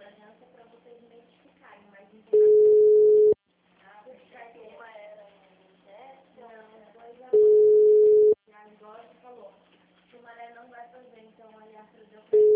agência para vocês identificarem, mas não tem nada de uma era não, pois agora você falou que o Maré não vai fazer, então a Yastra deu para